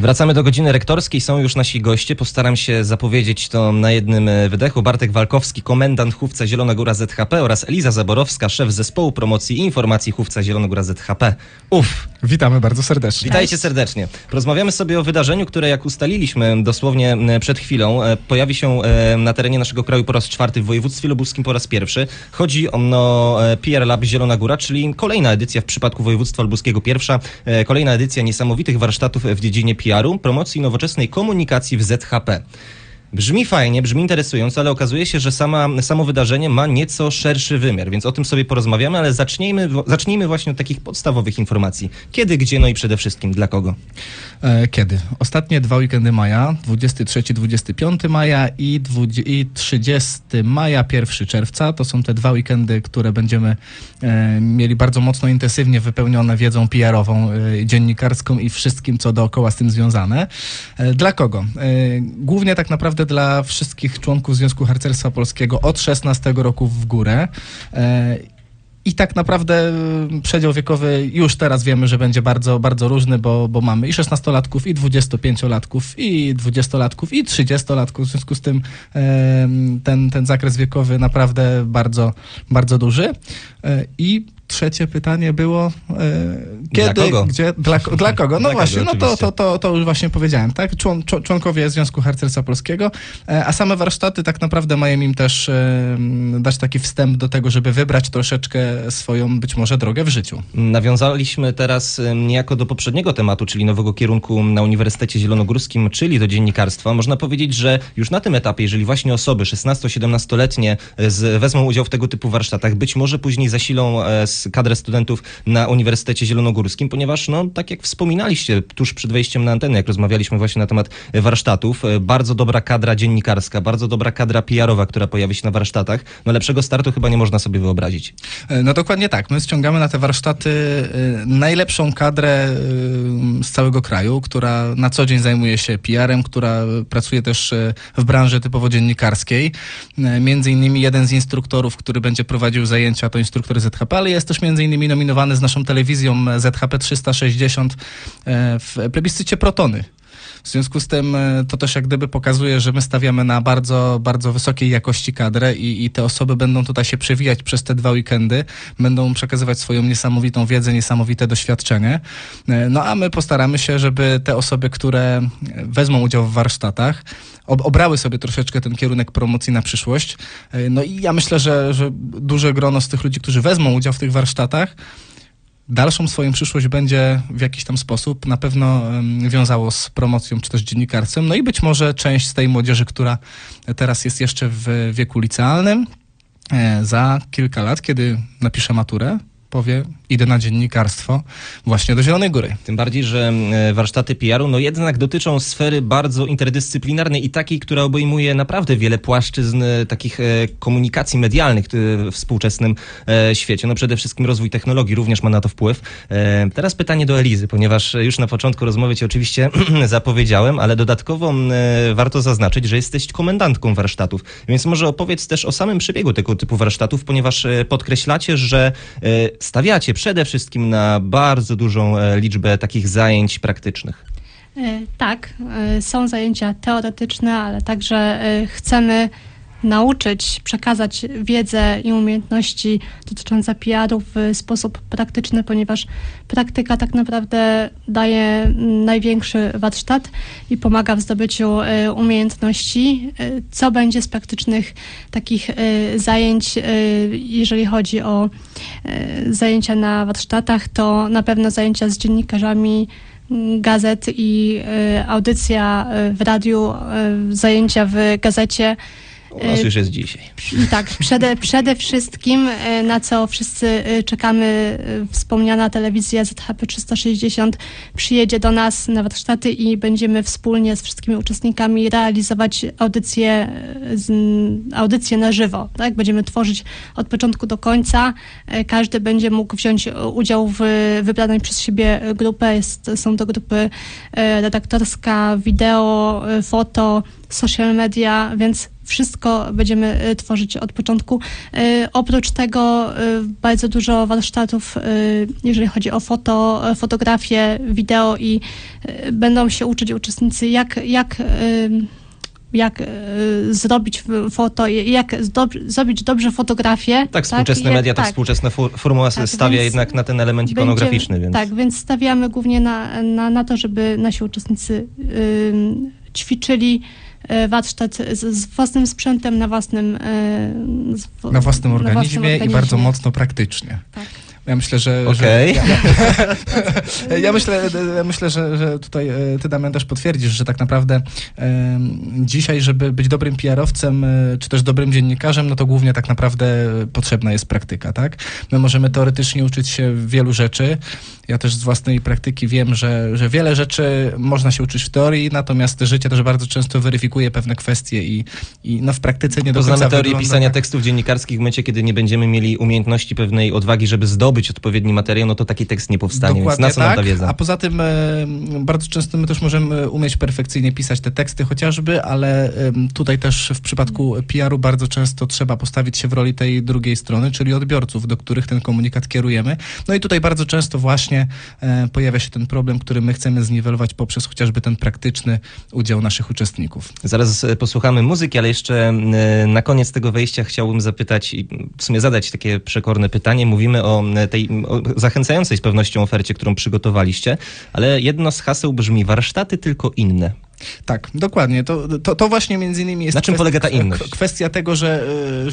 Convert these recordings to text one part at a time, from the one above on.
Wracamy do godziny rektorskiej, są już nasi goście. Postaram się zapowiedzieć to na jednym wydechu. Bartek Walkowski, komendant Hufca Zielona Góra ZHP oraz Eliza Zaborowska, szef zespołu promocji i informacji Hufca Zielona Góra ZHP. Witamy bardzo serdecznie. Witajcie serdecznie. Porozmawiamy sobie o wydarzeniu, które jak ustaliliśmy dosłownie przed chwilą, pojawi się na terenie naszego kraju po raz 4, w województwie lubuskim po raz 1. Chodzi o PR Lab Zielona Góra, czyli kolejna edycja w przypadku województwa lubuskiego pierwsza, kolejna edycja niesamowitych warsztatów w dziedzinie PR-u, promocji nowoczesnej komunikacji w ZHP. Brzmi fajnie, brzmi interesująco, ale okazuje się, że samo wydarzenie ma nieco szerszy wymiar, więc o tym sobie porozmawiamy, ale zacznijmy właśnie od takich podstawowych informacji. Kiedy, gdzie, no i przede wszystkim dla kogo? Kiedy? Ostatnie 2 weekendy maja, 23-25 maja i 30 maja, 1 czerwca. To są te 2 weekendy, które będziemy mieli bardzo mocno intensywnie wypełnione wiedzą PR-ową, dziennikarską i wszystkim, co dookoła z tym związane. Dla kogo? Głównie tak naprawdę dla wszystkich członków Związku Harcerstwa Polskiego od 16 roku w górę. I tak naprawdę przedział wiekowy już teraz wiemy, że będzie bardzo, bardzo różny, bo mamy i 16-latków, i 25-latków, i 20-latków, i 30-latków. W związku z tym ten zakres wiekowy naprawdę bardzo, bardzo duży. I trzecie pytanie było, kiedy, dla kogo? Gdzie, dla kogo? No dla właśnie, kogo, to już właśnie powiedziałem, tak? Członkowie Związku Harcerstwa Polskiego, a same warsztaty tak naprawdę mają im też dać taki wstęp do tego, żeby wybrać troszeczkę swoją być może drogę w życiu. Nawiązaliśmy teraz niejako do poprzedniego tematu, czyli nowego kierunku na Uniwersytecie Zielonogórskim, czyli do dziennikarstwa. Można powiedzieć, że już na tym etapie, jeżeli właśnie osoby 16-17-letnie wezmą udział w tego typu warsztatach, być może później zasilą kadrę studentów na Uniwersytecie Zielonogórskim, ponieważ, no, tak jak wspominaliście tuż przed wejściem na antenę, jak rozmawialiśmy właśnie na temat warsztatów, bardzo dobra kadra dziennikarska, bardzo dobra kadra PR-owa, która pojawi się na warsztatach. No, lepszego startu chyba nie można sobie wyobrazić. No dokładnie tak. My ściągamy na te warsztaty najlepszą kadrę z całego kraju, która na co dzień zajmuje się PR-em, która pracuje też w branży typowo dziennikarskiej. Między innymi jeden z instruktorów, który będzie prowadził zajęcia, to instruktor ZHP, ale jest też między innymi nominowany z naszą telewizją ZHP 360 w plebiscycie Protony. W związku z tym to też jak gdyby pokazuje, że my stawiamy na bardzo, bardzo wysokiej jakości kadrę i te osoby będą tutaj się przewijać przez te 2 weekendy, będą przekazywać swoją niesamowitą wiedzę, niesamowite doświadczenie. No a my postaramy się, żeby te osoby, które wezmą udział w warsztatach, obrały sobie troszeczkę ten kierunek promocji na przyszłość. No i ja myślę, że duże grono z tych ludzi, którzy wezmą udział w tych warsztatach, dalszą swoją przyszłość będzie w jakiś tam sposób na pewno wiązało z promocją czy też dziennikarstwem. No i być może część z tej młodzieży, która teraz jest jeszcze w wieku licealnym, za kilka lat, kiedy napisze maturę, powie, idę na dziennikarstwo właśnie do Zielonej Góry. Tym bardziej, że warsztaty PR-u no jednak dotyczą sfery bardzo interdyscyplinarnej i takiej, która obejmuje naprawdę wiele płaszczyzn takich komunikacji medialnych w współczesnym świecie. No przede wszystkim rozwój technologii również ma na to wpływ. Teraz pytanie do Elizy, ponieważ już na początku rozmowy cię oczywiście zapowiedziałem, ale dodatkowo warto zaznaczyć, że jesteś komendantką warsztatów. Więc może opowiedz też o samym przebiegu tego typu warsztatów, ponieważ podkreślacie, że stawiacie przede wszystkim na bardzo dużą liczbę takich zajęć praktycznych. Tak, są zajęcia teoretyczne, ale także chcemy nauczyć, przekazać wiedzę i umiejętności dotyczące PR-u w sposób praktyczny, ponieważ praktyka tak naprawdę daje największy warsztat i pomaga w zdobyciu umiejętności. Co będzie z praktycznych takich zajęć, jeżeli chodzi o zajęcia na warsztatach, to na pewno zajęcia z dziennikarzami gazet i audycja w radiu, zajęcia w gazecie. U nas już jest dzisiaj. Tak, przede wszystkim, na co wszyscy czekamy, wspomniana telewizja ZHP 360 przyjedzie do nas na warsztaty i będziemy wspólnie z wszystkimi uczestnikami realizować audycje na żywo. Tak? Będziemy tworzyć od początku do końca. Każdy będzie mógł wziąć udział w wybranej przez siebie grupę. Są to grupy redaktorska, wideo, foto, social media, więc wszystko będziemy tworzyć od początku. Oprócz tego bardzo dużo warsztatów, jeżeli chodzi o fotografię, wideo i będą się uczyć uczestnicy, jak zrobić foto, jak zrobić dobrze fotografię. Tak, współczesne media, tak, współczesna formuła stawia jednak na ten element ikonograficzny. Więc... Tak, więc stawiamy głównie na to, żeby nasi uczestnicy ćwiczyli warsztat z własnym sprzętem, na własnym organizmie i bardzo mocno praktycznie. Tak. Ja myślę, że... Okay. Ja myślę, że tutaj ty, Damian, też potwierdzisz, że tak naprawdę dzisiaj, żeby być dobrym PR-owcem, czy też dobrym dziennikarzem, no to głównie tak naprawdę potrzebna jest praktyka, tak? My możemy teoretycznie uczyć się wielu rzeczy. Ja też z własnej praktyki wiem, że wiele rzeczy można się uczyć w teorii, natomiast życie też bardzo często weryfikuje pewne kwestie i no w praktyce nie do końca poznamy teorię pisania tak. tekstów dziennikarskich w momencie, kiedy nie będziemy mieli umiejętności pewnej odwagi, żeby zdobyć odpowiedni materiał, no to taki tekst nie powstanie, dokładnie, więc na co nam ta wiedza? A poza tym bardzo często my też możemy umieć perfekcyjnie pisać te teksty chociażby, ale tutaj też w przypadku PR-u bardzo często trzeba postawić się w roli tej drugiej strony, czyli odbiorców, do których ten komunikat kierujemy. No i tutaj bardzo często właśnie pojawia się ten problem, który my chcemy zniwelować poprzez chociażby ten praktyczny udział naszych uczestników. Zaraz posłuchamy muzyki, ale jeszcze na koniec tego wejścia chciałbym zapytać i w sumie zadać takie przekorne pytanie. Mówimy o tej zachęcającej z pewnością ofercie, którą przygotowaliście, ale jedno z haseł brzmi: warsztaty tylko inne. Tak, dokładnie. To właśnie między innymi jest... Na czym polega ta inność? Kwestia tego, że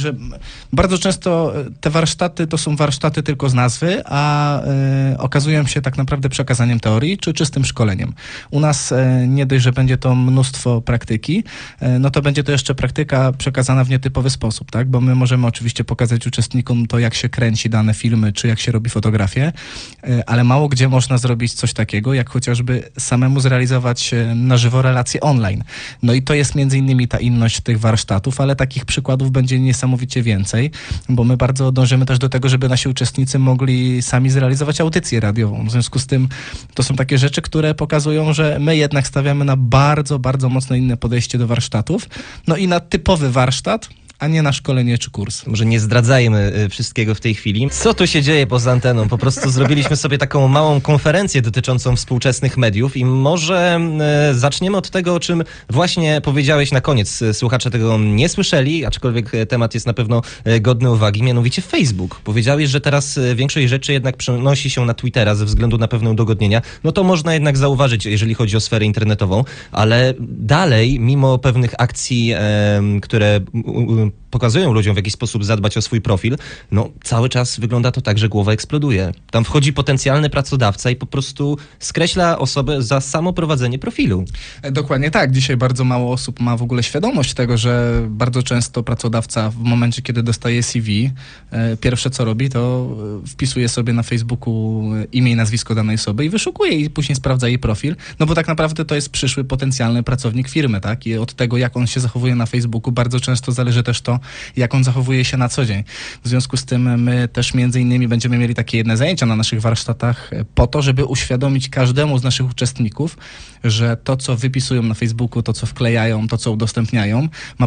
bardzo często te warsztaty to są warsztaty tylko z nazwy, a okazują się tak naprawdę przekazaniem teorii czy czystym szkoleniem. U nas nie dość, że będzie to mnóstwo praktyki, no to będzie to jeszcze praktyka przekazana w nietypowy sposób, tak? Bo my możemy oczywiście pokazać uczestnikom to, jak się kręci dane filmy, czy jak się robi fotografię, ale mało gdzie można zrobić coś takiego, jak chociażby samemu zrealizować na żywo relacje online. No i to jest między innymi ta inność tych warsztatów, ale takich przykładów będzie niesamowicie więcej, bo my bardzo dążymy też do tego, żeby nasi uczestnicy mogli sami zrealizować audycję radiową. W związku z tym to są takie rzeczy, które pokazują, że my jednak stawiamy na bardzo, bardzo mocno inne podejście do warsztatów, no i na typowy warsztat, a nie na szkolenie czy kurs. Może nie zdradzajmy wszystkiego w tej chwili. Co tu się dzieje poza anteną? Po prostu zrobiliśmy sobie taką małą konferencję dotyczącą współczesnych mediów i może zaczniemy od tego, o czym właśnie powiedziałeś na koniec. Słuchacze tego nie słyszeli, aczkolwiek temat jest na pewno godny uwagi, mianowicie Facebook. Powiedziałeś, że teraz większość rzeczy jednak przenosi się na Twittera ze względu na pewne udogodnienia. No to można jednak zauważyć, jeżeli chodzi o sferę internetową, ale dalej, mimo pewnych akcji, które pokazują ludziom, w jaki sposób zadbać o swój profil, no cały czas wygląda to tak, że głowa eksploduje. Tam wchodzi potencjalny pracodawca i po prostu skreśla osobę za samo prowadzenie profilu. Dokładnie tak. Dzisiaj bardzo mało osób ma w ogóle świadomość tego, że bardzo często pracodawca w momencie, kiedy dostaje CV, pierwsze co robi, to wpisuje sobie na Facebooku imię i nazwisko danej osoby i wyszukuje i później sprawdza jej profil, no bo tak naprawdę to jest przyszły potencjalny pracownik firmy, tak? I od tego, jak on się zachowuje na Facebooku, bardzo często zależy też to, jak on zachowuje się na co dzień. W związku z tym my też między innymi będziemy mieli takie jedne zajęcia na naszych warsztatach po to, żeby uświadomić każdemu z naszych uczestników, że to, co wypisują na Facebooku, to, co wklejają, to, co udostępniają, ma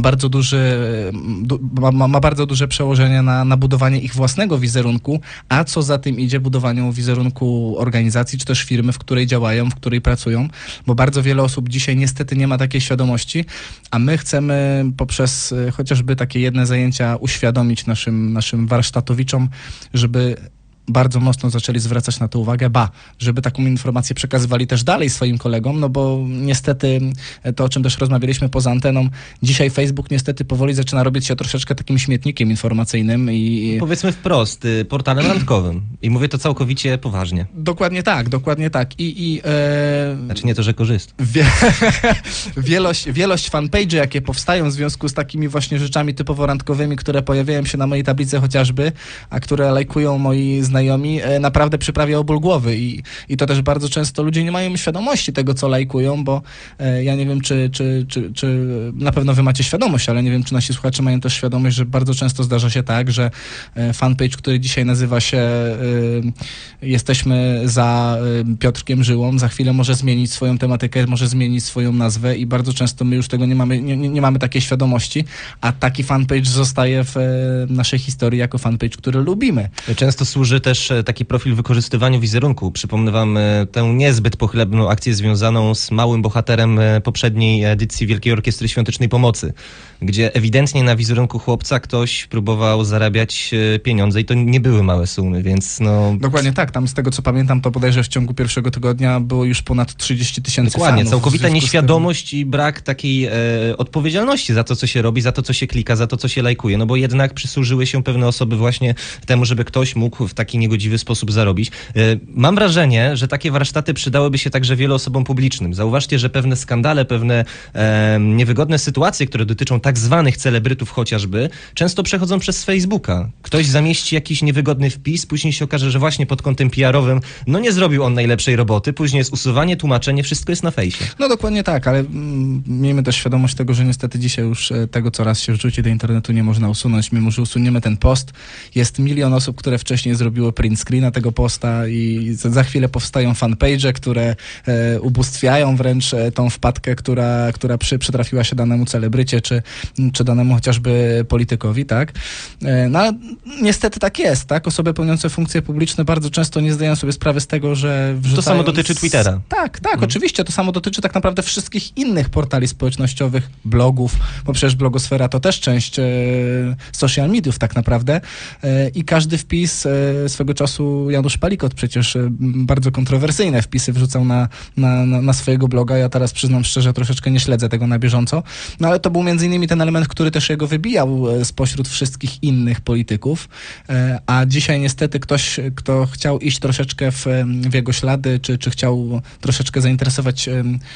bardzo duże przełożenie na budowanie ich własnego wizerunku, a co za tym idzie, budowaniu wizerunku organizacji, czy też firmy, w której działają, w której pracują, bo bardzo wiele osób dzisiaj niestety nie ma takiej świadomości, a my chcemy poprzez chociażby takie jedne zajęcia uświadomić naszym warsztatowiczom, żeby bardzo mocno zaczęli zwracać na to uwagę, żeby taką informację przekazywali też dalej swoim kolegom, no bo niestety to, o czym też rozmawialiśmy poza anteną, dzisiaj Facebook niestety powoli zaczyna robić się troszeczkę takim śmietnikiem informacyjnym i... Powiedzmy wprost, portalem randkowym. I mówię to całkowicie poważnie. Dokładnie tak. Znaczy nie to, że korzystam. Wielość fanpage'y, jakie powstają w związku z takimi właśnie rzeczami typowo randkowymi, które pojawiają się na mojej tablicy chociażby, a które lajkują moi znajomi, naprawdę przyprawia o ból głowy i to też bardzo często ludzie nie mają świadomości tego, co lajkują, bo ja nie wiem, czy na pewno wy macie świadomość, ale nie wiem, czy nasi słuchacze mają też świadomość, że bardzo często zdarza się tak, że fanpage, który dzisiaj nazywa się Jesteśmy za Piotrkiem Żyłą, za chwilę może zmienić swoją tematykę, może zmienić swoją nazwę i bardzo często my już tego nie mamy takiej świadomości, a taki fanpage zostaje w naszej historii jako fanpage, który lubimy. Często służy też taki profil wykorzystywaniu wizerunku. Przypomnę wam tę niezbyt pochlebną akcję związaną z małym bohaterem poprzedniej edycji Wielkiej Orkiestry Świątecznej Pomocy, gdzie ewidentnie na wizerunku chłopca ktoś próbował zarabiać pieniądze i to nie były małe sumy, więc no... Dokładnie tak, tam z tego co pamiętam, to bodajże w ciągu pierwszego tygodnia było już ponad 30 000 Dokładnie, fanów. całkowita nieświadomość i brak takiej odpowiedzialności za to, co się robi, za to, co się klika, za to, co się lajkuje, no bo jednak przysłużyły się pewne osoby właśnie temu, żeby ktoś mógł w taki niegodziwy sposób zarobić. Mam wrażenie, że takie warsztaty przydałyby się także wielu osobom publicznym. Zauważcie, że pewne skandale, pewne niewygodne sytuacje, które dotyczą tak zwanych celebrytów chociażby, często przechodzą przez Facebooka. Ktoś zamieści jakiś niewygodny wpis, później się okaże, że właśnie pod kątem PR-owym, no nie zrobił on najlepszej roboty, później jest usuwanie, tłumaczenie, wszystko jest na fejsie. No dokładnie tak, ale miejmy też świadomość tego, że niestety dzisiaj już tego, co raz się wrzuci do internetu, nie można usunąć. Mimo że usuniemy ten post, jest milion osób, które wcześniej zrobiły print screena tego posta i za chwilę powstają fanpage, które ubóstwiają wręcz tą wpadkę, która przytrafiła się danemu celebrycie, czy danemu chociażby politykowi, tak? No ale niestety tak jest, tak? Osoby pełniące funkcje publiczne bardzo często nie zdają sobie sprawy z tego, że wrzucając... To samo dotyczy Twittera. Tak, oczywiście. To samo dotyczy tak naprawdę wszystkich innych portali społecznościowych, blogów, bo przecież blogosfera to też część social mediów tak naprawdę i każdy wpis swego czasu Janusz Palikot przecież bardzo kontrowersyjne wpisy wrzucał na swojego bloga. Ja teraz przyznam szczerze, troszeczkę nie śledzę tego na bieżąco, no ale to był między innymi ten element, który też jego wybijał spośród wszystkich innych polityków, a dzisiaj niestety ktoś, kto chciał iść troszeczkę w jego ślady, czy chciał troszeczkę zainteresować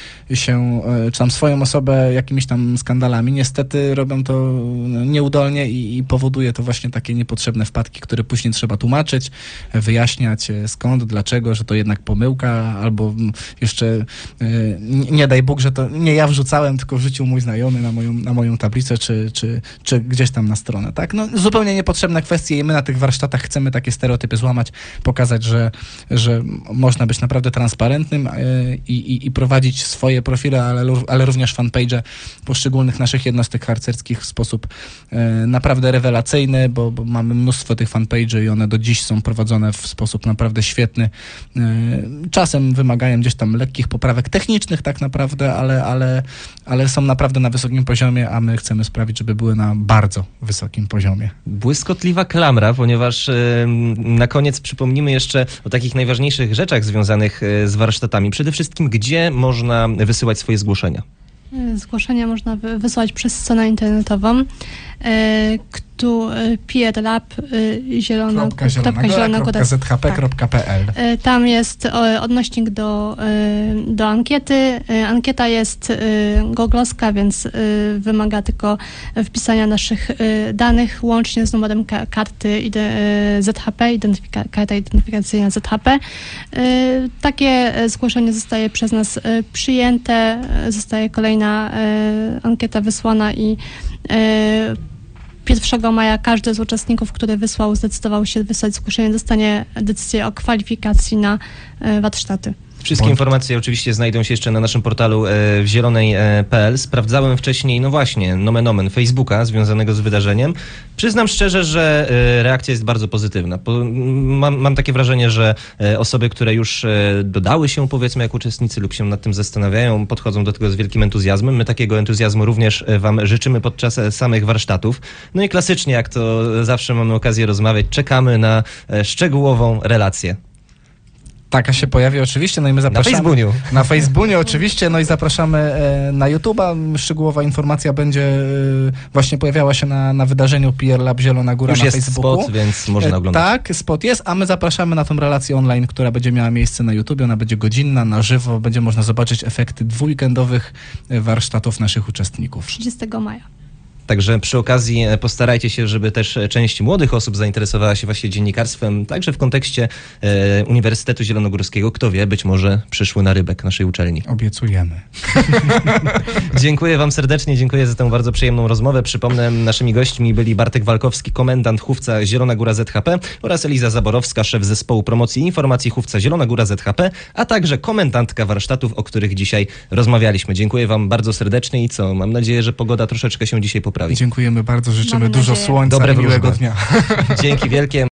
się, czy tam swoją osobę jakimiś tam skandalami, niestety robią to nieudolnie i powoduje to właśnie takie niepotrzebne wpadki, które później trzeba tłumaczyć, wyjaśniać skąd, dlaczego, że to jednak pomyłka, albo jeszcze nie daj Bóg, że to nie ja wrzucałem, tylko wrzucił mój znajomy na moją tablicę, czy gdzieś tam na stronę, tak? No zupełnie niepotrzebne kwestie i my na tych warsztatach chcemy takie stereotypy złamać, pokazać, że można być naprawdę transparentnym i prowadzić swoje profile, ale również fanpage poszczególnych naszych jednostek harcerskich w sposób naprawdę rewelacyjny, bo mamy mnóstwo tych fanpage'y i one do dziś są prowadzone w sposób naprawdę świetny. Czasem wymagają gdzieś tam lekkich poprawek technicznych tak naprawdę, ale są naprawdę na wysokim poziomie, a my chcemy sprawić, żeby były na bardzo wysokim poziomie. Błyskotliwa klamra, ponieważ na koniec przypomnimy jeszcze o takich najważniejszych rzeczach związanych z warsztatami. Przede wszystkim, gdzie można wysyłać swoje zgłoszenia? Zgłoszenia można wysłać przez stronę internetową, zhp.pl. Tam jest odnośnik do ankiety. Ankieta jest googlowska, więc wymaga tylko wpisania naszych danych łącznie z numerem karty ZHP, karta identyfikacyjna ZHP. Takie zgłoszenie zostaje przez nas przyjęte, zostaje kolejna ankieta wysłana i 1 maja każdy z uczestników, który zdecydował się wysłać zgłoszenie, dostanie decyzję o kwalifikacji na warsztaty. Wszystkie informacje oczywiście znajdą się jeszcze na naszym portalu w zielonej.pl. Sprawdzałem wcześniej, no właśnie, nomen omen, Facebooka związanego z wydarzeniem. Przyznam szczerze, że reakcja jest bardzo pozytywna. Mam takie wrażenie, że osoby, które już dodały się, powiedzmy, jak uczestnicy lub się nad tym zastanawiają, podchodzą do tego z wielkim entuzjazmem. My takiego entuzjazmu również wam życzymy podczas samych warsztatów. No i klasycznie, jak to zawsze mamy okazję rozmawiać, czekamy na szczegółową relację. Taka się pojawi oczywiście, no i my zapraszamy. Na Facebooku. Na Facebooku oczywiście, no i zapraszamy na YouTube'a. Szczegółowa informacja będzie właśnie pojawiała się na wydarzeniu PR Lab Zielona Góra już na jest Facebooku. Spot, więc można oglądać. Tak, spot jest, a my zapraszamy na tą relację online, która będzie miała miejsce na YouTubie. Ona będzie godzinna, na żywo, będzie można zobaczyć efekty dwuweekendowych warsztatów naszych uczestników. 30 maja. Także przy okazji postarajcie się, żeby też część młodych osób zainteresowała się właśnie dziennikarstwem, także w kontekście Uniwersytetu Zielonogórskiego. Kto wie, być może przyszły narybek naszej uczelni. Obiecujemy. Dziękuję wam serdecznie, dziękuję za tę bardzo przyjemną rozmowę. Przypomnę, naszymi gośćmi byli Bartek Walkowski, komendant Hufca Zielona Góra ZHP oraz Eliza Zaborowska, szef zespołu promocji i informacji Hufca Zielona Góra ZHP, a także komendantka warsztatów, o których dzisiaj rozmawialiśmy. Dziękuję wam bardzo serdecznie i co? Mam nadzieję, że pogoda troszeczkę się dzisiaj poprawi. Dziękujemy bardzo, życzymy Mamy dużo nadzieję. słońca Dobre i miłego wróżby. dnia. Dzięki wielkie.